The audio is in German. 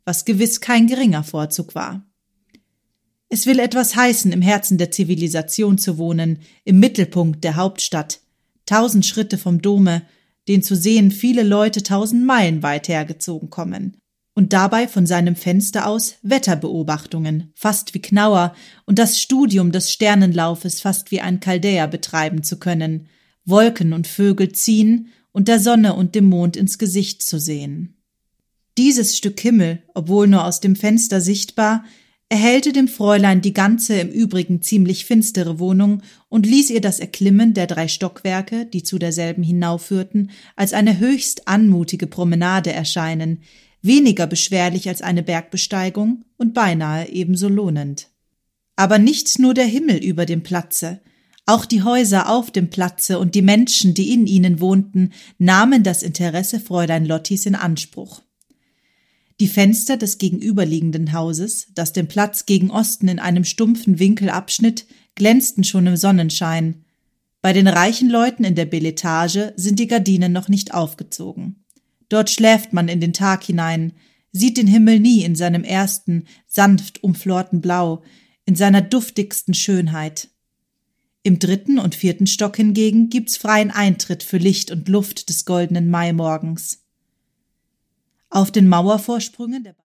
was gewiss kein geringer Vorzug war. Es will etwas heißen, im Herzen der Zivilisation zu wohnen, im Mittelpunkt der Hauptstadt, 1000 Schritte vom Dome, den zu sehen viele Leute 1000 Meilen weit hergezogen kommen, und dabei von seinem Fenster aus Wetterbeobachtungen, fast wie Knauer, und das Studium des Sternenlaufes fast wie ein Chaldäer betreiben zu können, Wolken und Vögel ziehen und der Sonne und dem Mond ins Gesicht zu sehen. Dieses Stück Himmel, obwohl nur aus dem Fenster sichtbar, erhellte dem Fräulein die ganze im Übrigen ziemlich finstere Wohnung und ließ ihr das Erklimmen der 3 Stockwerke, die zu derselben hinaufführten, als eine höchst anmutige Promenade erscheinen, weniger beschwerlich als eine Bergbesteigung und beinahe ebenso lohnend. Aber nicht nur der Himmel über dem Platze, auch die Häuser auf dem Platze und die Menschen, die in ihnen wohnten, nahmen das Interesse Fräulein Lottis in Anspruch. Die Fenster des gegenüberliegenden Hauses, das den Platz gegen Osten in einem stumpfen Winkel abschnitt, glänzten schon im Sonnenschein. Bei den reichen Leuten in der Beletage sind die Gardinen noch nicht aufgezogen. Dort schläft man in den Tag hinein, sieht den Himmel nie in seinem ersten, sanft umflorten Blau, in seiner duftigsten Schönheit. Im 3. und 4. Stock hingegen gibt's freien Eintritt für Licht und Luft des goldenen Maimorgens. Auf den Mauervorsprüngen der